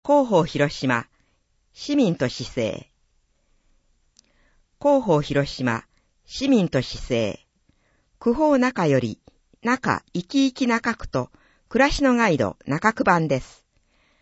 広報広島、市民と市政。広報広島、市民と市政。区報中より、中生き生き中区と暮らしのガイド中区版です。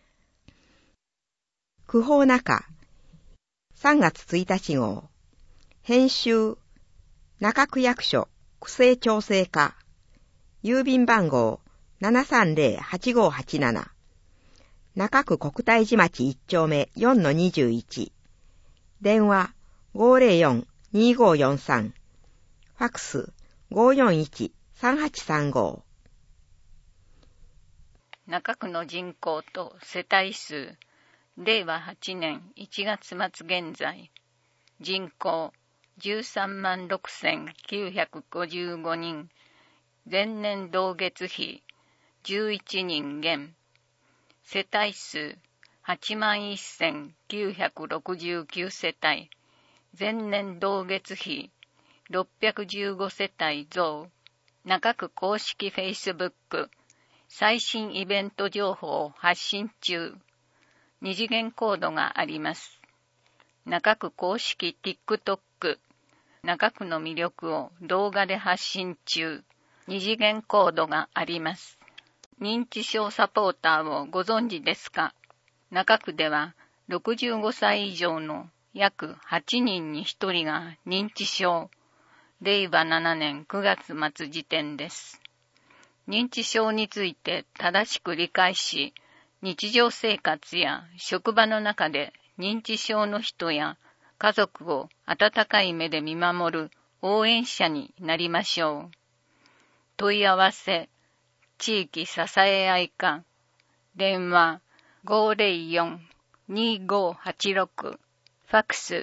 区報中、3月1日号。編集、中区役所区政調整課。郵便番号 730-8587。中区国体寺町1丁目 4-21。電話 504-2543。ファクス 541-3835。 中区の人口と世帯数、令和8年1月末現在、人口 136,955 人、前年同月比11人減、世帯数 81,969 世帯、前年同月比615世帯増。中区公式 Facebook、最新イベント情報を発信中。二次元コードがあります。中区公式 TikTok、中区の魅力を動画で発信中。二次元コードがあります。認知症サポーターをご存知ですか？中区では65歳以上の約8人に1人が認知症。令和7年9月末時点です。認知症について正しく理解し、日常生活や職場の中で認知症の人や家族を温かい目で見守る応援者になりましょう。問い合わせ、地域支え合い課、電話 504-2586、ファクス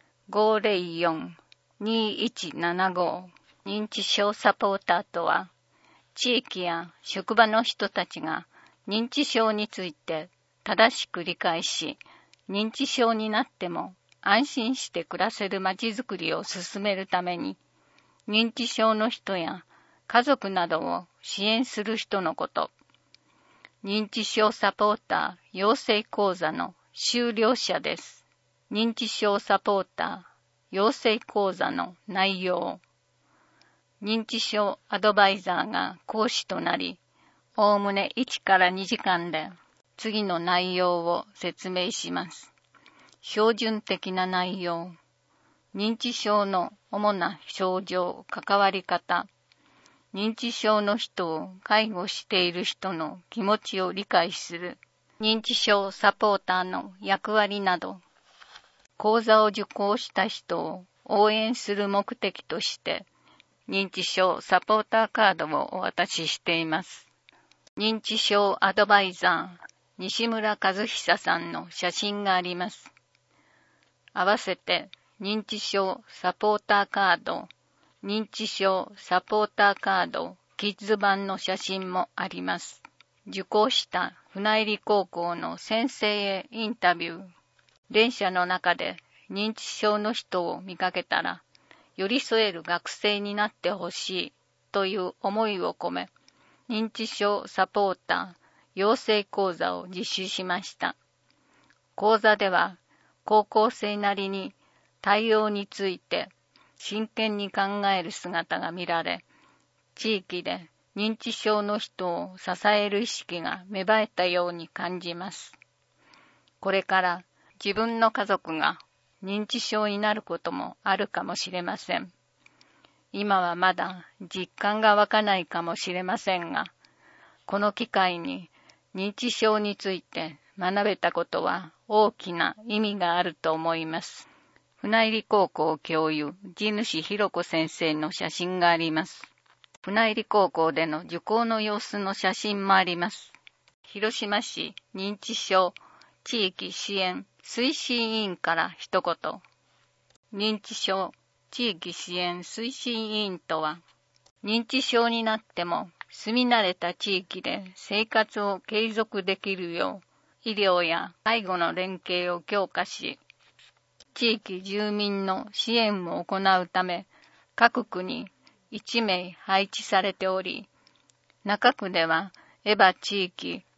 504-2175。認知症サポーターとは、地域や職場の人たちが認知症について正しく理解し、認知症になっても安心して暮らせるまちづくりを進めるために、認知症の人や家族などを支援する人のこと。認知症サポーター養成講座の修了者です。認知症サポーター養成講座の内容。認知症アドバイザーが講師となり、おおむね1から2時間で次の内容を説明します。標準的な内容。認知症の主な症状、関わり方。認知症の人を介護している人の気持ちを理解する。認知症サポーターの役割など。講座を受講した人を応援する目的として、認知症サポーターカードをお渡ししています。認知症アドバイザー、西村和久さんの写真があります。合わせて、認知症サポーターカード、認知症サポーターカード、キッズ版の写真もあります。受講した船入高校の先生へインタビュー。電車の中で認知症の人を見かけたら、寄り添える学生になってほしいという思いを込め、認知症サポーター養成講座を実施しました。講座では高校生なりに対応について真剣に考える姿が見られ、地域で認知症の人を支える意識が芽生えたように感じます。これから自分の家族が認知症になることもあるかもしれません。今はまだ実感が湧かないかもしれませんが、この機会に認知症について学べたことは大きな意味があると思います。船入高校教諭、地主弘子先生の写真があります。船入高校での受講の様子の写真もあります。広島市認知症地域支援推進委員から一言。認知症地域支援推進委員とは、認知症になっても住み慣れた地域で生活を継続できるよう、医療や介護の連携を強化し、地域住民の支援を行うため、各区に1名配置されており、中区ではエバ地域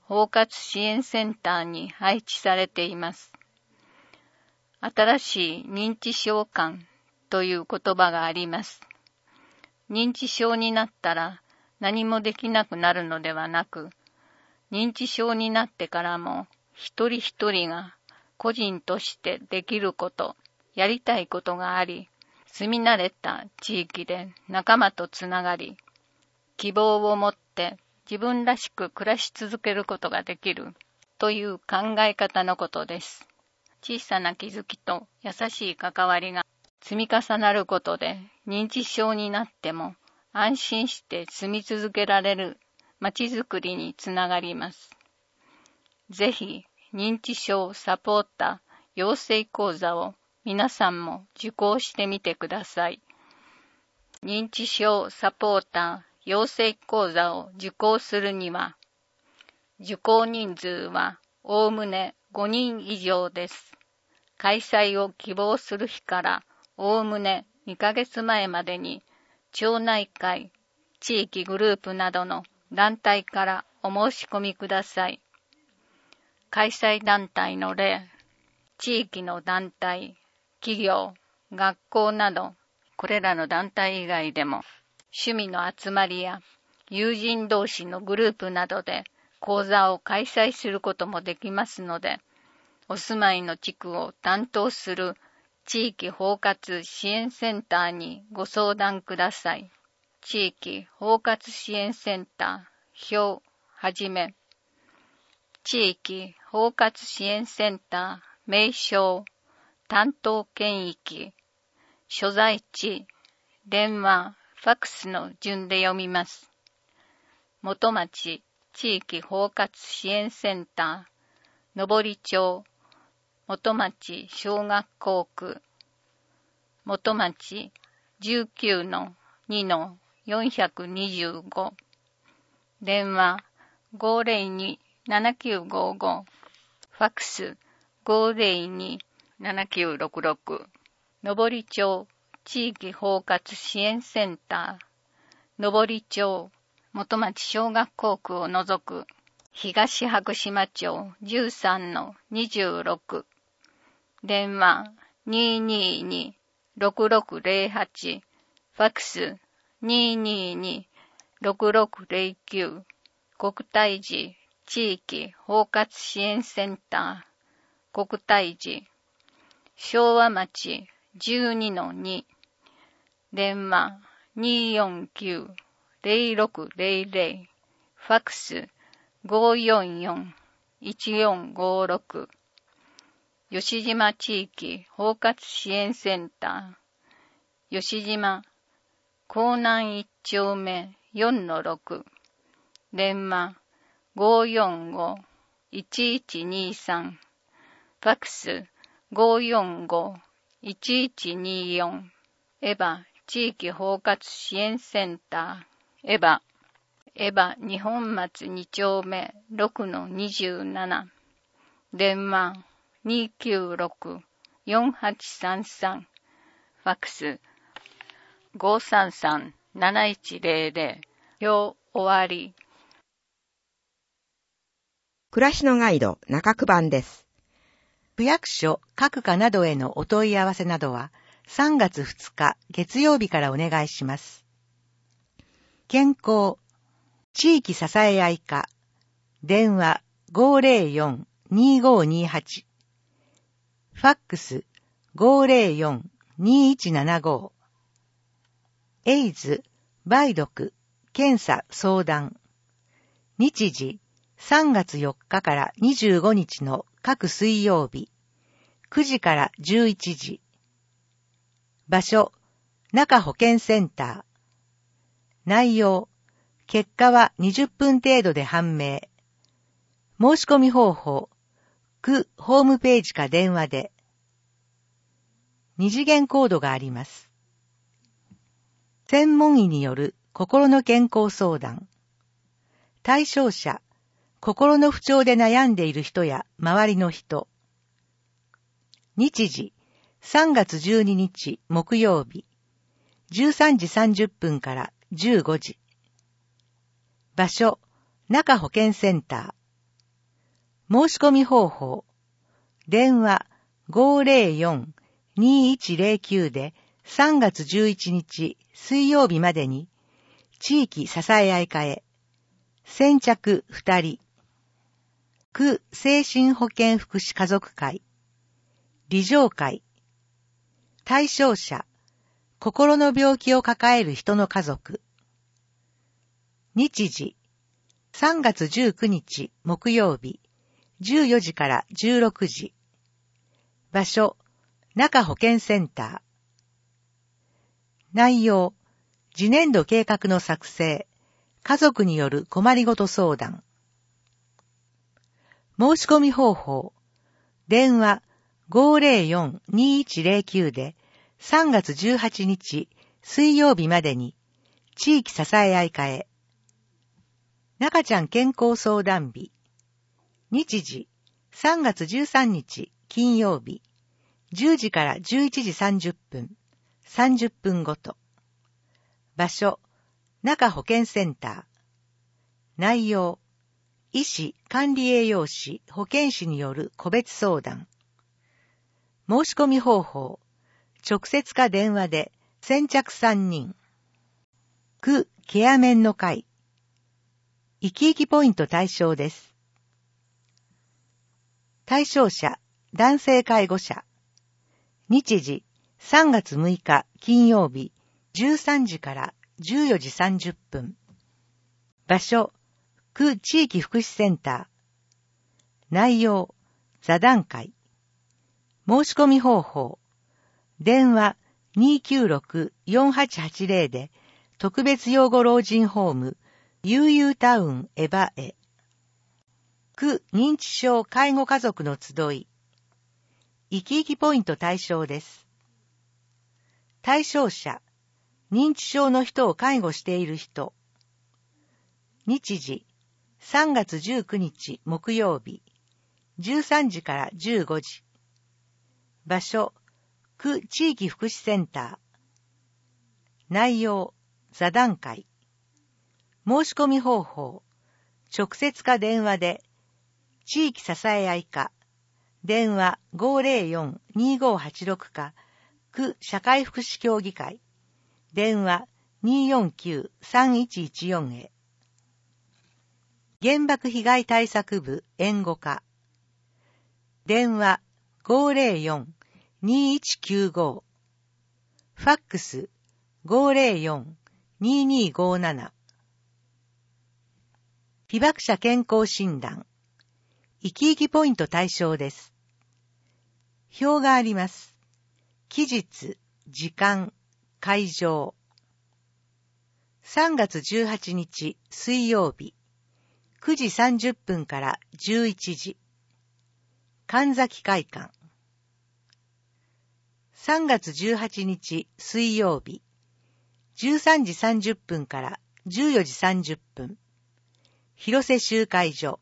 包括支援センターに配置されています。新しい認知症観という言葉があります。認知症になったら何もできなくなるのではなく、認知症になってからも一人一人が個人としてできること、やりたいことがあり、住み慣れた地域で仲間とつながり、希望を持って自分らしく暮らし続けることができるという考え方のことです。小さな気づきと優しい関わりが積み重なることで認知症になっても安心して住み続けられるまちづくりにつながります。ぜひ認知症サポーター養成講座を皆さんも受講してみてください。認知症サポーター養成講座を受講するには、受講人数はおおむね5人以上です。開催を希望する日からおおむね2ヶ月前までに、町内会、地域グループなどの団体からお申し込みください。開催団体の例、地域の団体、企業、学校など、これらの団体以外でも、趣味の集まりや友人同士のグループなどで講座を開催することもできますので、お住まいの地区を担当する地域包括支援センターにご相談ください。地域包括支援センター表はじめ、地域包括支援センター名称、担当県域、所在地、電話、ファックスの順で読みます。元町地域包括支援センター、登町、元町小学校区、元町 19-2-425、電話 502-7955、ファックス 502-7966、登町地域包括支援センター、登町元町小学校区を除く東白島町 13-26、電話 222-6608、ファックス 222-6609、国体寺地域包括支援センター、国体寺、昭和町 12-2、電話 249-0600、ファックス 544-1456、吉島地域包括支援センター、吉島江南1丁目 4-6、電話 545-1123、ファックス 545-1124、エヴァ地域包括支援センター、エヴァ日本松2丁目 6-27、電話 296-4833、ファックス 533-7100、表終わり。 暮らしのガイド中区版です。 区役所各課などへのお問い合わせなどは3月2日月曜日からお願いします。健康地域支え合い課、電話 504-2528、ファックス 504-2175、エイズ、梅毒、検査相談、日時3月4日から25日の各水曜日、9時から11時、場所、中保健センター、内容、結果は20分程度で判明。申し込み方法、区ホームページか電話で。2次元コードがあります。専門医による心の健康相談。対象者、心の不調で悩んでいる人や周りの人。日時、3月12日木曜日、13時30分から15時。場所、中保健センター。 申し込み方法。電話 504-2109 で3月11日水曜日までに、地域支え合い課へ。先着2人。区精神保健福祉家族会。理事会。対象者。心の病気を抱える人の家族。日時。3月19日木曜日。14時から16時。場所。中保健センター。内容。次年度計画の作成。家族による困りごと相談。申し込み方法。電話 504-2109 で3月18日水曜日までに、地域支え合い課へ。中ちゃん健康相談日。日時3月13日金曜日。10時から11時30分。30分ごと。場所。中保健センター。内容。医師、管理栄養士、保健師による個別相談。申し込み方法。直接か電話で先着3人。区ケアメンの会。生き生きポイント対象です。対象者、男性介護者。日時、3月6日金曜日、13時から14時30分。場所、区地域福祉センター。内容、座談会。申し込み方法。電話 296-4880 で、特別養護老人ホーム、悠々タウンエバへ。区認知症介護家族の集い。生き生きポイント対象です。対象者、認知症の人を介護している人。日時、3月19日木曜日、13時から15時。場所、区地域福祉センター。内容、座談会。申し込み方法、直接か電話で、地域支え合い課、電話 504-2586 か、区社会福祉協議会、電話 249-3114 へ。原爆被害対策部援護課、電話 504-2195、ファックス 504-2257。被爆者健康診断。生き生きポイント対象です。表があります。期日、時間、会場。3月18日水曜日、9時30分から11時。神崎会館。3月18日水曜日、13時30分から14時30分。広瀬集会所。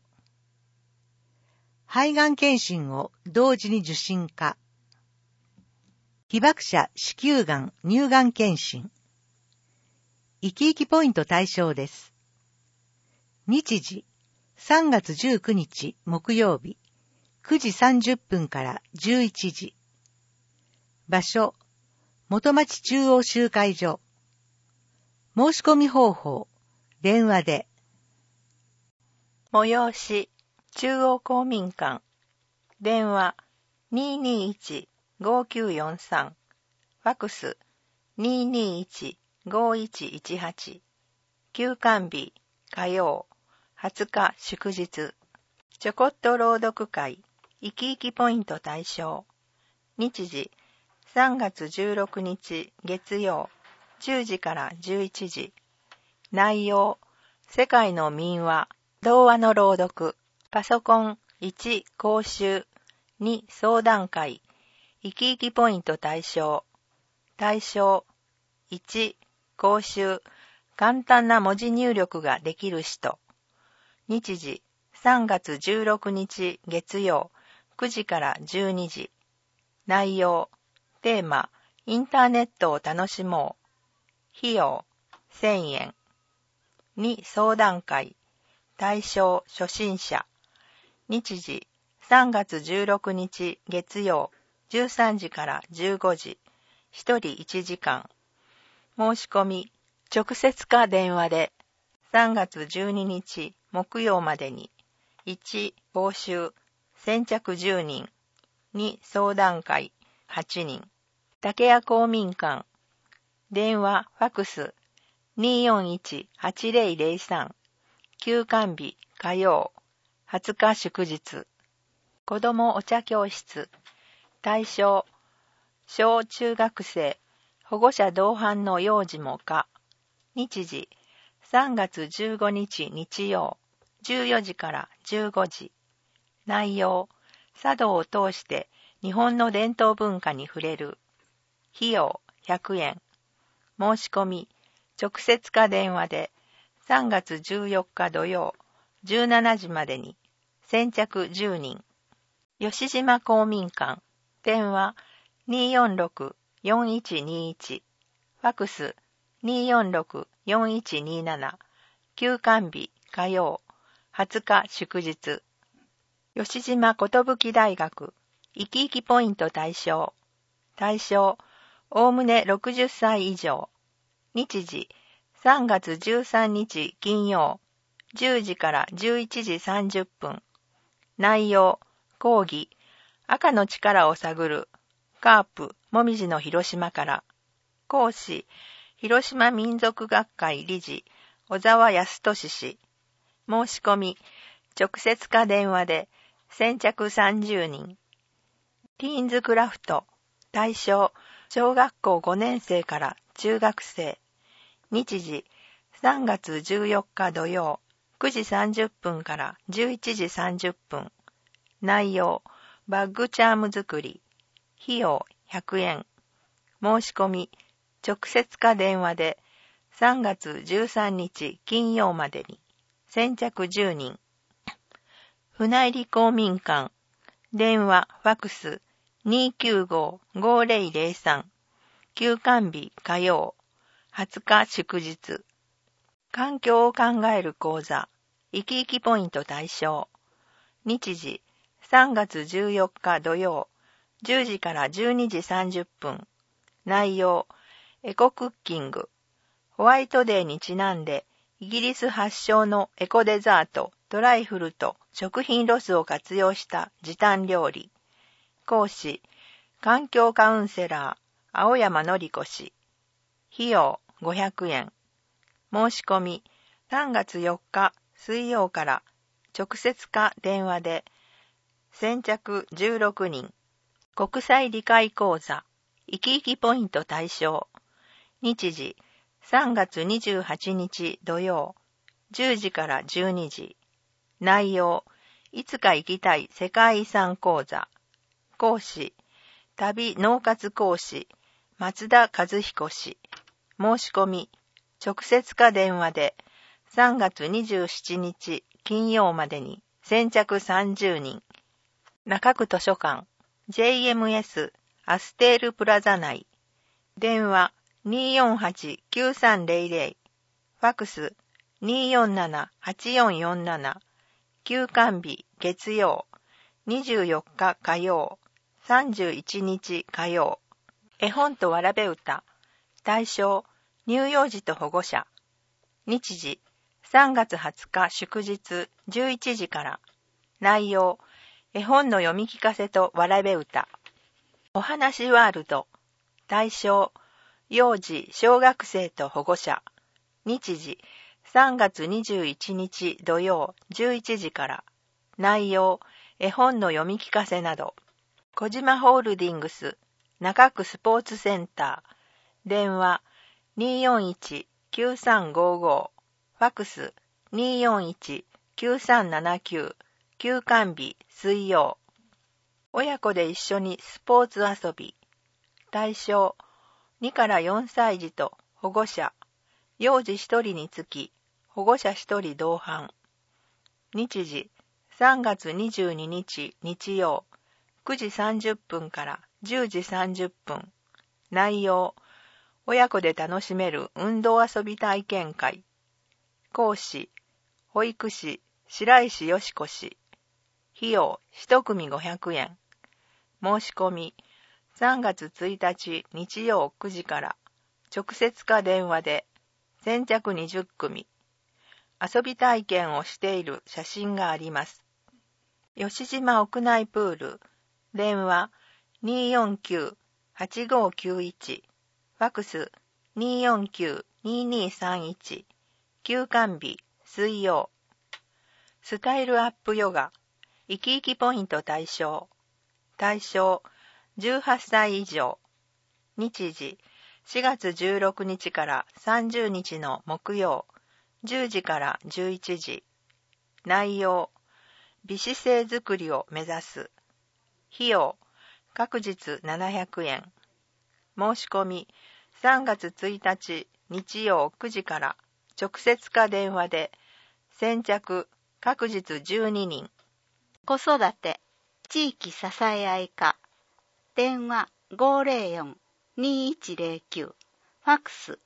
肺がん検診を同時に受診か。被爆者子宮がん乳がん検診。生き生きポイント対象です。日時、3月19日木曜日、9時30分から11時。場所、元町中央集会所。申し込み方法、電話で。 催し、中央公民館。電話、221-5943。ファクス、221-5118。休館日、火曜、20日祝日。ちょこっと朗読会、生き生きポイント対象。日時、3月16日月曜、10時から11時。内容、世界の民話、童話の朗読、パソコン1講習、2相談会、生き生きポイント対象。対象、1講習、簡単な文字入力ができる人。日時、3月16日月曜、9時から12時。内容、テーマ、インターネットを楽しもう。費用、1000円。2相談会、対象初心者。 日時3月16日月曜13時から15時、1人1時間。申し込み、直接か電話で3月12日木曜までに、1、報酬、先着10人、2、相談会、8人。竹谷公民館、電話、ファクス、241-8003、休館日、火曜、20日祝日。子どもお茶教室、対象、小中学生、保護者同伴の幼児も可。日時、3月15日日曜、14時から15時。内容、茶道を通して日本の伝統文化に触れる。費用、100円。申し込み、直接か電話で3月14日土曜、17時までに、先着10人。吉島公民館、電話 246-4121、ファクス 246-4127、休館日火曜、20日祝日。吉島寿大学、生き生きポイント対象。対象、おおむね60歳以上。日時、3月13日金曜、10時から11時30分。内容、講義、赤の力を探る、カープ、もみじの広島から。講師、広島民族学会理事、小沢康俊氏。申し込み、直接か電話で、先着30人。ティーンズクラフト、対象、小学校5年生から中学生。日時、3月14日土曜、9時30分から11時30分。内容、バッグチャーム作り。費用、100円。申し込み、直接か電話で、3月13日金曜までに、先着10人。船入公民館、電話、ファクス、295-5003、休館日火曜、20日祝日。環境を考える講座、生き生きポイント対象。日時、3月14日土曜、10時から12時30分。内容、エコクッキング。ホワイトデーにちなんで、イギリス発祥のエコデザート、トライフルと食品ロスを活用した時短料理。講師、環境カウンセラー、青山典子氏。費用、500円。申し込み、3月4日水曜から直接か電話で、先着16人。国際理解講座、生き生きポイント対象。日時、3月28日土曜、10時から12時。内容、いつか行きたい世界遺産講座。講師、旅農活講師、松田和彦氏。申し込み、直接か電話で、3月27日金曜までに先着30人。中区図書館、JMS アステールプラザ内。電話 248-9300、ファクス 247-8447、休館日月曜、24日火曜、31日火曜。絵本とわらべ歌、対象、乳幼児と保護者。日時、3月20日祝日11時から。内容、絵本の読み聞かせとわらべ歌。お話ワールド。対象、幼児、小学生と保護者。日時、3月21日土曜11時から。内容、絵本の読み聞かせなど。小島ホールディングス、中区スポーツセンター。電話、241-9355。ファクス、241-9379。休館日水曜。親子で一緒にスポーツ遊び。対象、2から4歳児と保護者。幼児1人につき、保護者1人同伴。日時、3月22日日曜、9時30分から10時30分。内容、親子で楽しめる運動遊び体験会。講師、保育士、白石よし子氏。 費用1組500円。申し込み3月1日日曜9時から直接か電話で先着20組。遊び体験をしている写真があります。吉島屋内プール、電話 249-8591、ファクス 249-2231、休館日水曜。スタイルアップヨガ、生き生きポイント対象18歳以上。日時4月16日から30日の木曜10時から11時。内容美姿勢づくりを目指す。費用各日700円。申し込み3月1日日曜9時から直接か電話で先着各日12人。 子育て地域支え合い課、電話 504-2109、ファクス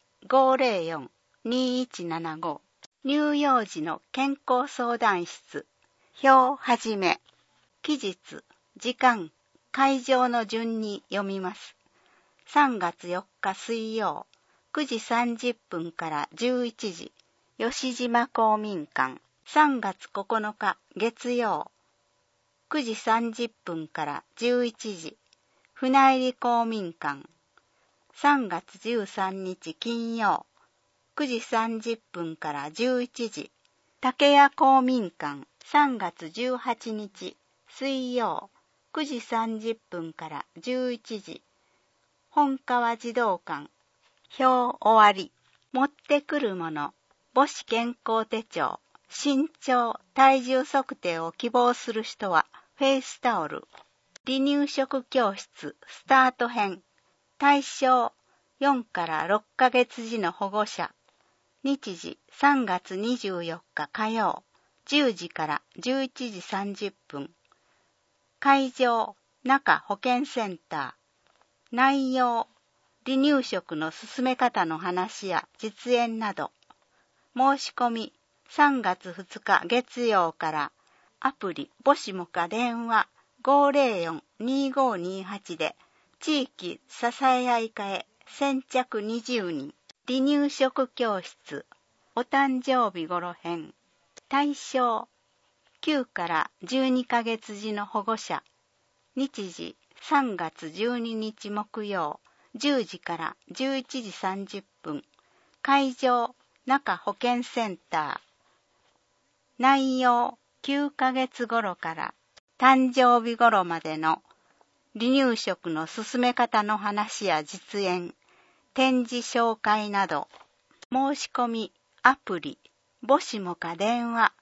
504-2175、乳幼児の健康相談室、表はじめ、期日、時間、会場の順に読みます。3月4日水曜、9時30分から11時、吉島公民館。3月9日月曜、9時30分から11時、船入公民館。3月13日金曜、9時30分から11時、竹谷公民館。3月18日水曜、9時30分から11時、本川児童館。表終わり。持ってくるもの、母子健康手帳。身長、体重測定を希望する人はフェイスタオル。離乳食教室スタート編。対象4から6ヶ月児の保護者。日時3月24日火曜10時から11時30分。会場中保健センター。内容離乳食の進め方の話や実演など。申し込み3月2日月曜からアプリ母子もか電話 504-2528 で地域支え合い課へ先着20人。離乳食教室お誕生日頃編。対象9から12ヶ月児の保護者。日時3月12日木曜10時から11時30分。会場中保健センター。内容9ヶ月頃から誕生日頃までの離乳食の進め方の話や実演、展示紹介など。申し込みアプリ母子もか電話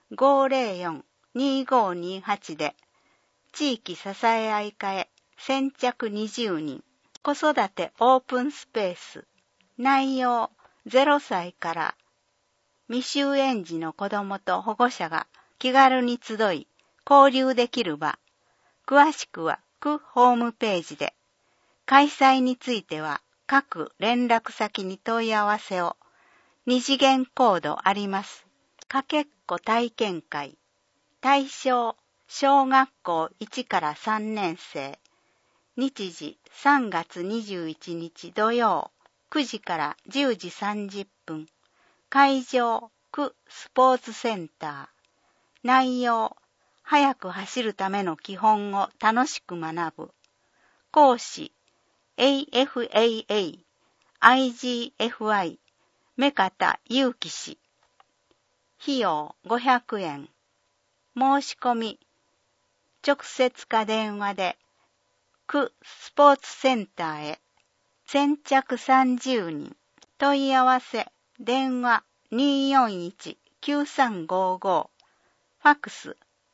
504-2528 で地域支え合い課へ先着20人。子育てオープンスペース。内容0歳から未就園児の子どもと保護者が気軽に集い交流できる場。詳しくは区ホームページで。開催については各連絡先に問い合わせを。2次元コードあります。かけっこ体験会。対象小学校1から3年生。日時3月21日土曜9時から10時30分。会場区スポーツセンター。内容速く走るための基本を楽しく学ぶ。講師 AFAA IGFI 目方祐樹氏。費用500円。申し込み直接か電話で区スポーツセンターへ。先着30人。問い合わせ電話 241-9355、ファクス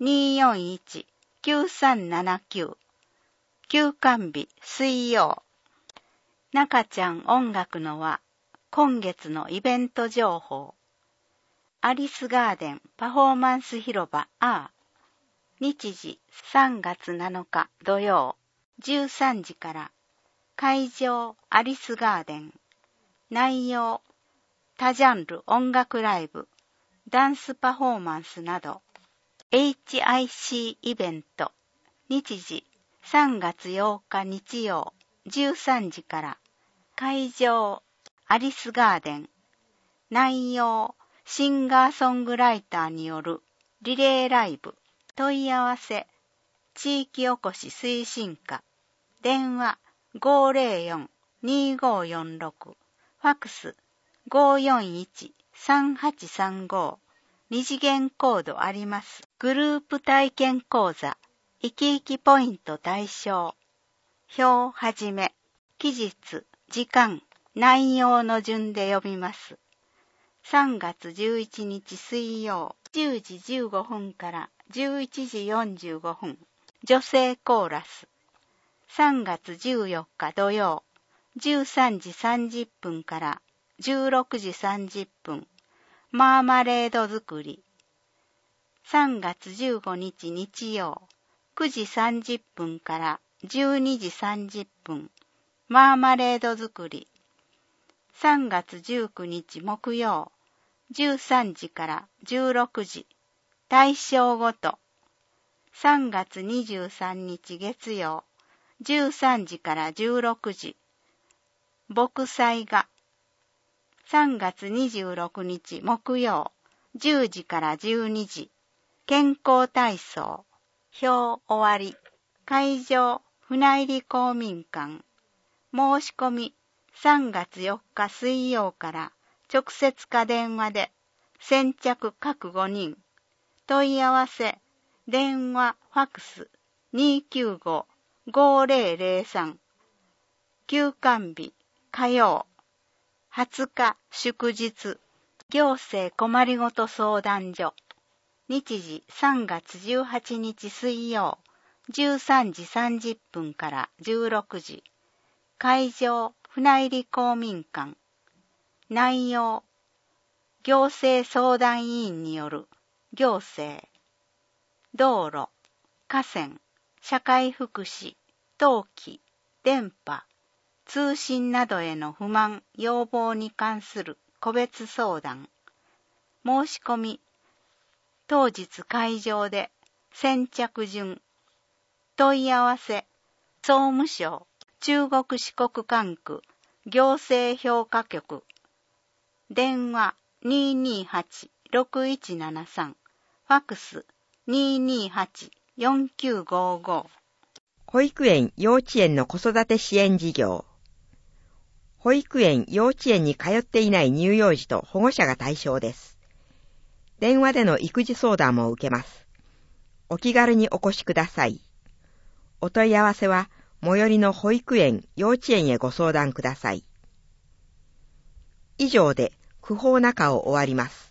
241-9379。休館日水曜。中ちゃん音楽の輪。今月のイベント情報。アリスガーデンパフォーマンス広場 R。日時3月7日土曜13時から。会場アリスガーデン。内容多ジャンル音楽ライブ、ダンスパフォーマンスなど。 HIC イベント。日時3月8日日曜13時から。会場アリスガーデン。内容シンガーソングライターによるリレーライブ。問い合わせ地域おこし推進課。電話504-2546。ファクス541-3835。二次元コードあります。グループ体験講座。生き生きポイント対象。表はじめ。期日、時間、内容の順で呼びます。3月11日水曜、10時15分から11時45分。女性コーラス。3月14日土曜、13時30分から16時30分。マーマレード作り。3月15日日曜、9時30分から12時30分。マーマレード作り。3月19日木曜、13時から16時。対象ごと。3月23日月曜、13時から16時。牧祭画。3月26日木曜、10時から12時。健康体操。表終わり。会場、船入公民館。申し込み、3月4日水曜から直接か電話で、先着各5人。問い合わせ、電話、ファクス、295-5003。休館日、火曜。20日祝日。行政困りごと相談所。日時3月18日水曜、13時30分から16時。会場、船入公民館。内容、行政相談委員による行政、道路、河川、社会福祉、登記、電波、通信などへの不満、要望に関する個別相談。申し込み、当日会場で先着順。問い合わせ、総務省、中国四国管区、行政評価局。電話228-6173。ファクス228-4955。 保育園・幼稚園の子育て支援事業。保育園・幼稚園に通っていない乳幼児と保護者が対象です。電話での育児相談も受けます。お気軽にお越しください。お問い合わせは最寄りの保育園・幼稚園へご相談ください。以上で区法中を終わります。